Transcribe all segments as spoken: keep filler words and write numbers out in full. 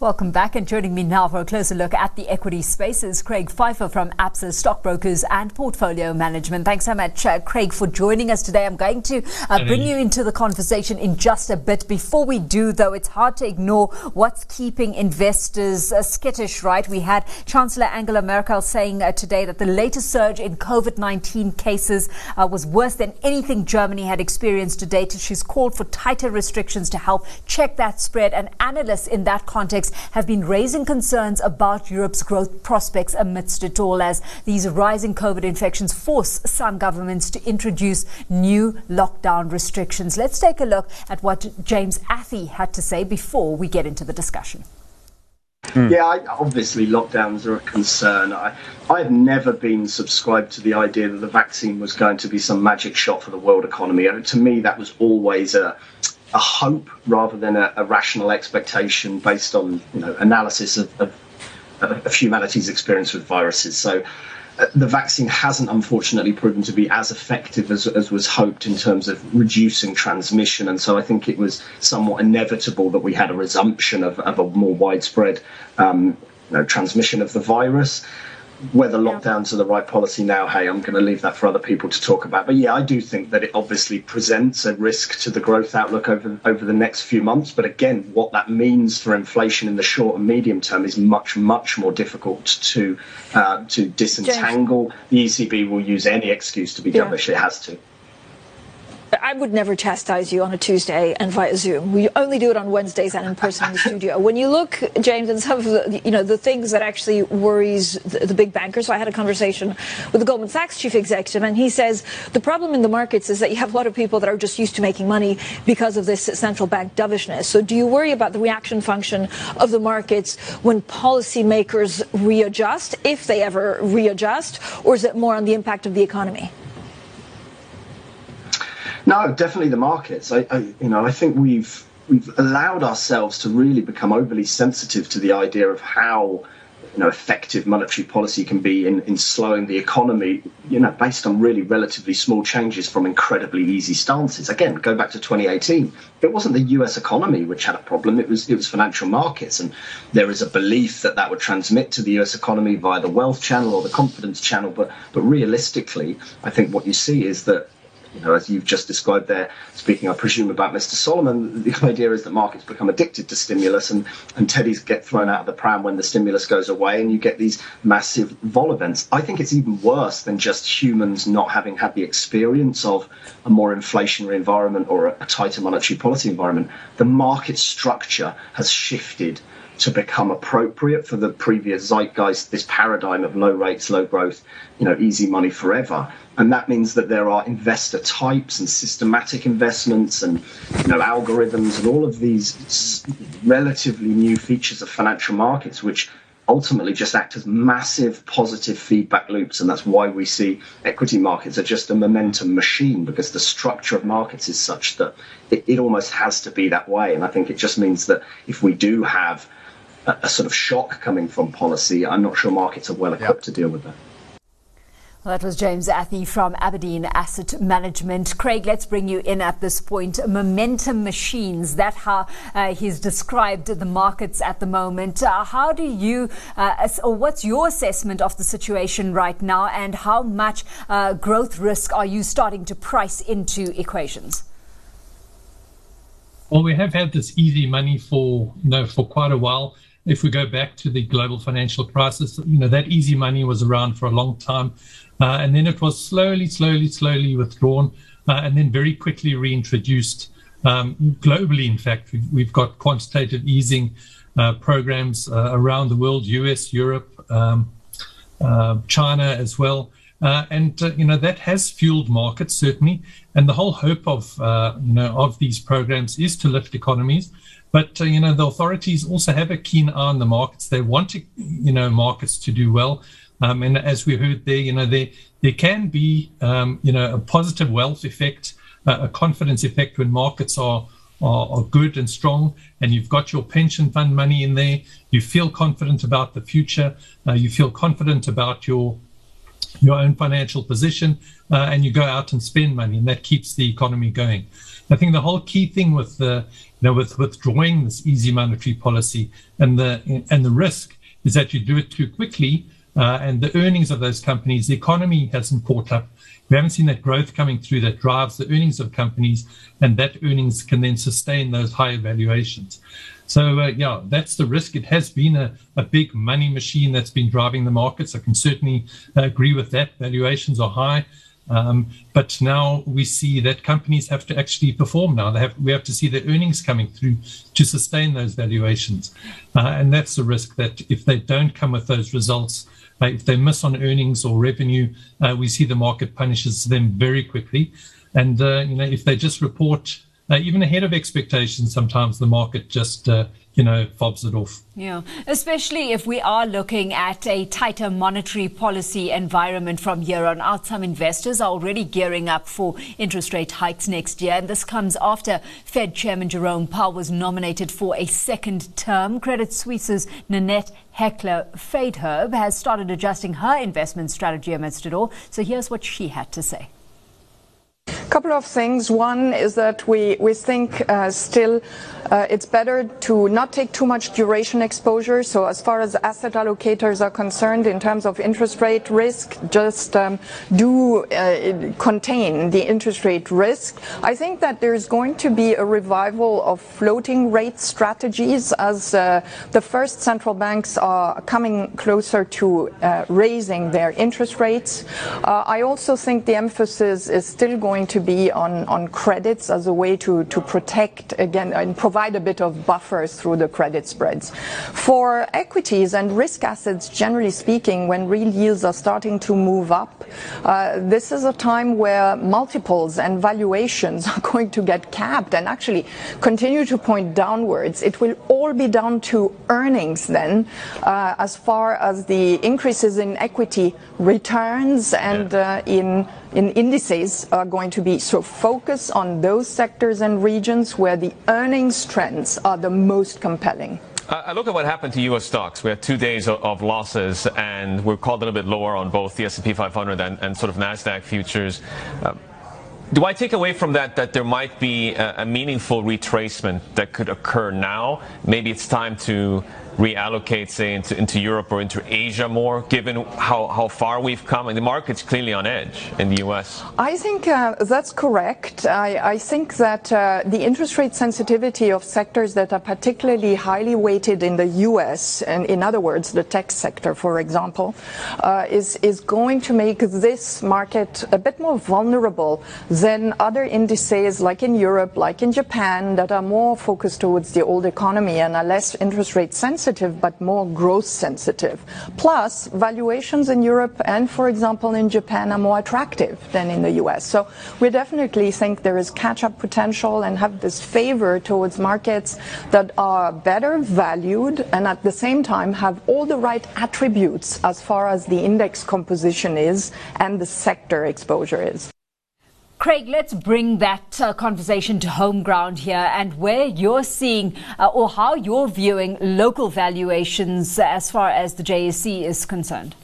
Welcome back, and joining me now for a closer look at the equity space is Craig Pfeiffer from Absa Stockbrokers and Portfolio Management. Thanks so much, uh, Craig, for joining us today. I'm going to uh, bring you into the conversation in just a bit. Before we do, though, it's hard to ignore what's keeping investors uh, skittish, right? We had Chancellor Angela Merkel saying uh, today that the latest surge in COVID nineteen cases uh, was worse than anything Germany had experienced to date. She's called for tighter restrictions to help check that spread, and analysts in that context have been raising concerns about Europe's growth prospects amidst it all, as these rising COVID infections force some governments to introduce new lockdown restrictions. Let's take a look at what James Athey had to say before we get into the discussion. Mm. Yeah, I, obviously lockdowns are a concern. I, I've never been subscribed to the idea that the vaccine was going to be some magic shot for the world economy. And to me, that was always a a hope rather than a, a rational expectation based on, you know, analysis of, of, of humanity's experience with viruses. So uh, the vaccine hasn't unfortunately proven to be as effective as, as was hoped in terms of reducing transmission. And so I think it was somewhat inevitable that we had a resumption of, of a more widespread um, you know, transmission of the virus. Whether lockdowns are the right policy now, hey, I'm going to leave that for other people to talk about. But yeah, I do think that it obviously presents a risk to the growth outlook over over the next few months. But again, what that means for inflation in the short and medium term is much, much more difficult to uh, to disentangle. James. The E C B will use any excuse to be dovish. Yeah. It has to. I would never chastise you on a Tuesday and via Zoom. We only do it on Wednesdays and in person in the studio. When you look, James, and some of the, you know, the things that actually worries the, the big bankers. So I had a conversation with the Goldman Sachs chief executive, and he says the problem in the markets is that you have a lot of people that are just used to making money because of this central bank dovishness. So do you worry about the reaction function of the markets when policymakers readjust, if they ever readjust, or is it more on the impact of the economy? No, definitely the markets. I, I, you know, I think we've we've allowed ourselves to really become overly sensitive to the idea of how, you know, effective monetary policy can be in, in slowing the economy, you know, based on really relatively small changes from incredibly easy stances. Again, go back to twenty eighteen. It wasn't the U S economy which had a problem. It was it was financial markets. And there is a belief that that would transmit to the U S economy via the wealth channel or the confidence channel. But but realistically, I think what you see is that, you know, as you've just described there, speaking, I presume, about Mister Solomon, the idea is that markets become addicted to stimulus and, and teddies get thrown out of the pram when the stimulus goes away and you get these massive vol events. I think it's even worse than just humans not having had the experience of a more inflationary environment or a, a tighter monetary policy environment. The market structure has shifted to become appropriate for the previous zeitgeist, this paradigm of low rates, low growth, you know, easy money forever. And that means that there are investor types and systematic investments and, you know, algorithms and all of these relatively new features of financial markets, which ultimately just act as massive positive feedback loops. And that's why we see equity markets are just a momentum machine, because the structure of markets is such that it, it almost has to be that way. And I think it just means that if we do have a, a sort of shock coming from policy, I'm not sure markets are well equipped yep. to deal with that. Well, that was James Athey from Aberdeen Asset Management. Craig, let's bring you in at this point. Momentum machines, that's how uh, he's described the markets at the moment. Uh, how do you, uh, or what's your assessment of the situation right now, and how much uh, growth risk are you starting to price into equations? Well, we have had this easy money for, you know, for quite a while. If we go back to the global financial crisis, you know, that easy money was around for a long time. Uh, and then it was slowly, slowly, slowly withdrawn uh, and then very quickly reintroduced um, globally. In fact, we've, we've got quantitative easing uh, programs uh, around the world, U S, Europe, um, uh, China as well. Uh, and, uh, you know, that has fueled markets, certainly. And the whole hope of, uh, you know, of these programs is to lift economies. But, uh, you know, the authorities also have a keen eye on the markets. They want, to, you know, markets to do well. Um, and as we heard there, you know, there, there can be, um, you know, a positive wealth effect, uh, a confidence effect when markets are, are, are good and strong, and you've got your pension fund money in there. You feel confident about the future. Uh, you feel confident about your your own financial position, uh, and you go out and spend money, and that keeps the economy going. I think the whole key thing with the, you know, with withdrawing this easy monetary policy and the and the risk is that you do it too quickly, uh, and the earnings of those companies, the economy hasn't caught up. We haven't seen that growth coming through that drives the earnings of companies, and that earnings can then sustain those higher valuations. So, uh, yeah, that's the risk. It has been a, a big money machine that's been driving the markets. I can certainly uh, agree with that. Valuations are high. Um, but now we see that companies have to actually perform now. They have, we have to see the earnings coming through to sustain those valuations. Uh, and that's the risk, that if they don't come with those results, uh, if they miss on earnings or revenue, uh, we see the market punishes them very quickly. And, uh, you know, if they just report Uh, even ahead of expectations, sometimes the market just, uh, you know, fobs it off. Yeah, especially if we are looking at a tighter monetary policy environment from here on out. Some investors are already gearing up for interest rate hikes next year. And this comes after Fed Chairman Jerome Powell was nominated for a second term. Credit Suisse's Nanette Heckler-Faidherbe has started adjusting her investment strategy amidst it all. So here's what she had to say. Couple of things. One is that we, we think uh, still uh, it's better to not take too much duration exposure. So as far as asset allocators are concerned, in terms of interest rate risk, just um, do uh, contain the interest rate risk. I think that there's going to be a revival of floating rate strategies as uh, the first central banks are coming closer to uh, raising their interest rates. Uh, I also think the emphasis is still going to be on, on credits as a way to, to protect, again, and provide a bit of buffers through the credit spreads. For equities and risk assets, generally speaking, when real yields are starting to move up, uh, this is a time where multiples and valuations are going to get capped and actually continue to point downwards. It will all be down to earnings then, uh, as far as the increases in equity returns and uh, in in indices are going to be. So focus on those sectors and regions where the earnings trends are the most compelling. I look at what happened to U S stocks. We had two days of, of losses, and we're called a little bit lower on both the S and P five hundred and, and sort of NASDAQ futures. Uh, do I take away from that that there might be a, a meaningful retracement that could occur now? Maybe it's time to reallocate, say, into, into Europe or into Asia more, given how, how far we've come? And the market's clearly on edge in the U S. I think uh, that's correct. I, I think that uh, the interest rate sensitivity of sectors that are particularly highly weighted in the U S, and in other words, the tech sector, for example, uh, is, is going to make this market a bit more vulnerable than other indices like in Europe, like in Japan, that are more focused towards the old economy and are less interest rate sensitive, but more growth sensitive. Plus, valuations in Europe and, for example, in Japan are more attractive than in the U S. So we definitely think there is catch-up potential and have this favor towards markets that are better valued and at the same time have all the right attributes as far as the index composition is and the sector exposure is. Craig, let's bring that uh, conversation to home ground here, and where you're seeing uh, or how you're viewing local valuations as far as the J S E is concerned.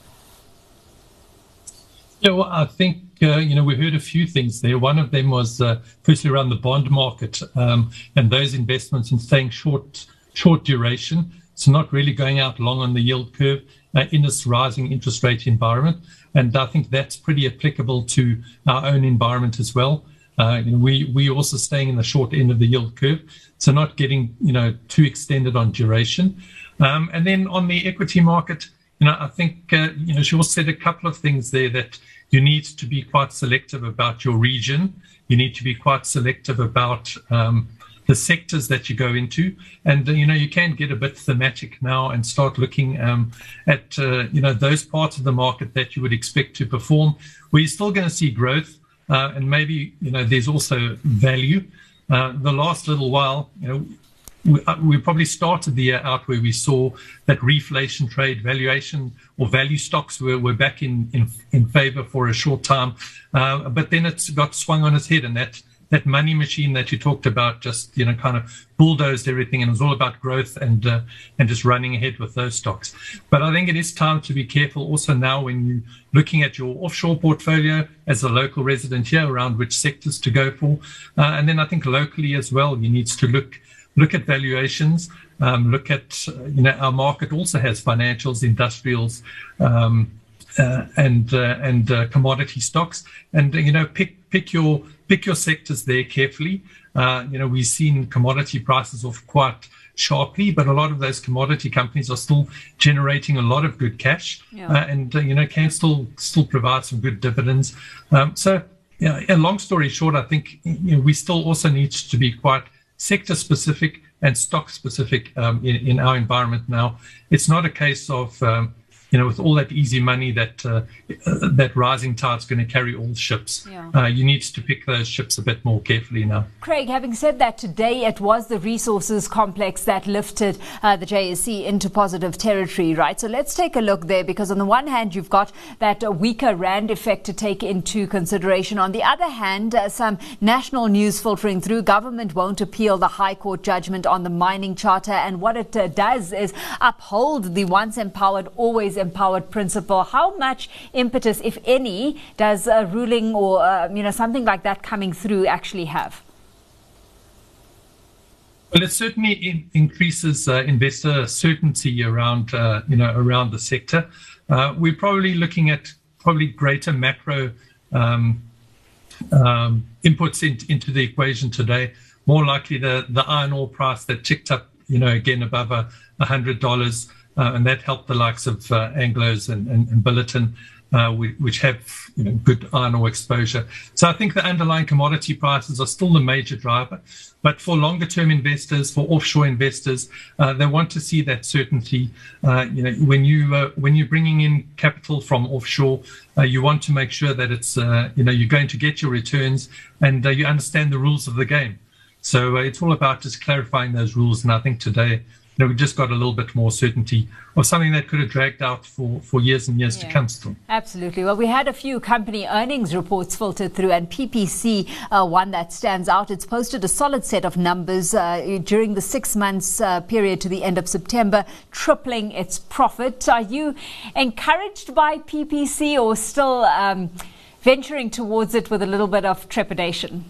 Yeah, well, I think, uh, you know, we heard a few things there. One of them was uh, firstly around the bond market um, and those investments in staying short, short duration. So not really going out long on the yield curve uh, in this rising interest rate environment. And I think that's pretty applicable to our own environment as well. Uh, you know, we we also staying in the short end of the yield curve, so not getting, you know, too extended on duration. Um, and then on the equity market, you know, I think uh, you know, she also said a couple of things there, that you need to be quite selective about your region. You need to be quite selective about um, the sectors that you go into, and uh, you know, you can get a bit thematic now and start looking um, at uh, you know, those parts of the market that you would expect to perform, where you're still going to see growth, uh, and maybe, you know, there's also value. Uh, the last little while, you know, we, uh, we probably started the year out where we saw that reflation trade valuation or value stocks were, were back in, in in favor for a short time, uh, but then it's got swung on its head, and that that money machine that you talked about just, you know, kind of bulldozed everything, and it was all about growth and uh, and just running ahead with those stocks. But I think it is time to be careful also now when you're looking at your offshore portfolio as a local resident here around which sectors to go for. Uh, and then I think locally as well, you need to look look at valuations, um, look at, uh, you know, our market also has financials, industrials, um, uh, and uh, and uh, commodity stocks, and, you know, pick pick your pick your sectors there carefully. Uh, you know, we've seen commodity prices off quite sharply, but a lot of those commodity companies are still generating a lot of good cash, yeah. uh, and uh, you know, can still still provide some good dividends. Um, so, yeah, a long story short, I think, you know, we still also need to be quite sector specific and stock specific um, in, in our environment now. It's not a case of um, you know, with all that easy money that uh, uh, that rising tide's going to carry all ships. Yeah. Uh, you need to pick those ships a bit more carefully now. Craig, having said that, today it was the resources complex that lifted uh, the J S E into positive territory, right? So let's take a look there, because on the one hand, you've got that uh, weaker rand effect to take into consideration. On the other hand, uh, some national news filtering through. Government won't appeal the High Court judgment on the mining charter, and what it uh, does is uphold the once empowered, always empowered principle. How much impetus, if any, does a ruling or uh, you know, something like that coming through actually have? Well, it certainly in- increases uh, investor certainty around uh, you know around the sector. Uh, we're probably looking at probably greater macro um, um, inputs in, into the equation today. More likely the the iron ore price that ticked up, you know, again above a, a hundred dollars. Uh, and that helped the likes of uh, Anglos and, and, and Billiton, uh, which, which have, you know, good iron ore exposure. So I think the underlying commodity prices are still the major driver. But for longer term investors, for offshore investors, uh, they want to see that certainty. Uh, you know, when you uh, when you're bringing in capital from offshore, uh, you want to make sure that it's uh, you know you're going to get your returns, and uh, you understand the rules of the game. So uh, it's all about just clarifying those rules. And I think today, you know, we just got a little bit more certainty of something that could have dragged out for, for years and years yeah. to come still. Absolutely. Well, we had a few company earnings reports filtered through, and P P C, uh, one that stands out. It's posted a solid set of numbers uh, during the six months uh, period to the end of September, tripling its profit. Are you encouraged by P P C, or still um, venturing towards it with a little bit of trepidation?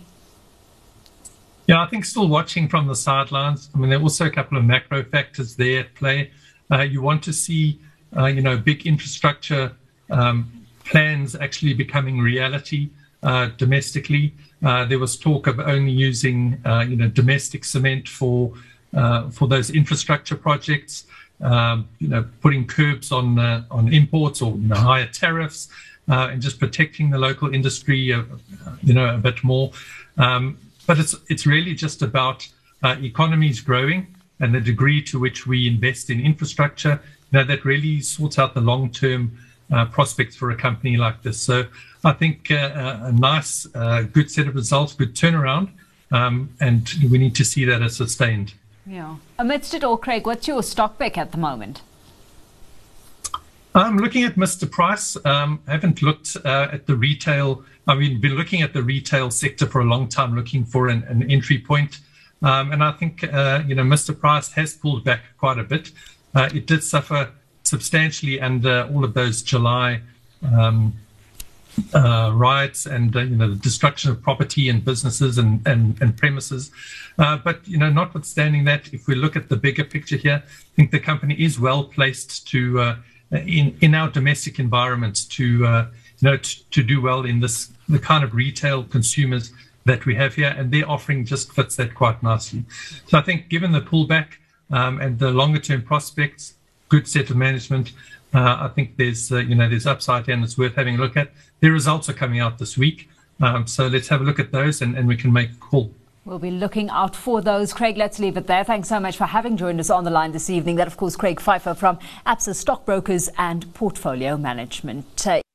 Yeah, I think still watching from the sidelines. I mean, there are also a couple of macro factors there at play. Uh, you want to see, uh, you know, big infrastructure um, plans actually becoming reality uh, domestically. Uh, there was talk of only using, uh, you know, domestic cement for uh, for those infrastructure projects. Um, you know, putting curbs on uh, on imports, or, you know, higher tariffs, uh, and just protecting the local industry, uh, you know, a bit more. Um, But it's it's really just about uh, economies growing and the degree to which we invest in infrastructure. You know, that really sorts out the long-term uh, prospects for a company like this. So I think uh, a nice, uh, good set of results, good turnaround, um, and we need to see that as sustained. Yeah. Amidst it all, Craig, what's your stock pick at the moment? I'm looking at Mister Price. Um, I haven't looked uh, at the retail. I mean, been looking at the retail sector for a long time, looking for an, an entry point. Um, and I think, uh, you know, Mister Price has pulled back quite a bit. Uh, it did suffer substantially under all of those July um, uh, riots and, uh, you know, the destruction of property and businesses and, and, and premises. Uh, but, you know, notwithstanding that, if we look at the bigger picture here, I think the company is well placed to, uh, in, in our domestic environment to, uh, you know, to, to do well in this, the kind of retail consumers that we have here, and their offering just fits that quite nicely. So I think given the pullback um, and the longer term prospects, good set of management, uh, I think there's, uh, you know, there's upside here and it's worth having a look at. Their results are coming out this week. Um, so let's have a look at those and, and we can make a call. We'll be looking out for those. Craig, let's leave it there. Thanks so much for having joined us on the line this evening. That, of course, Craig Pfeiffer from Absa Stockbrokers and Portfolio Management. Uh,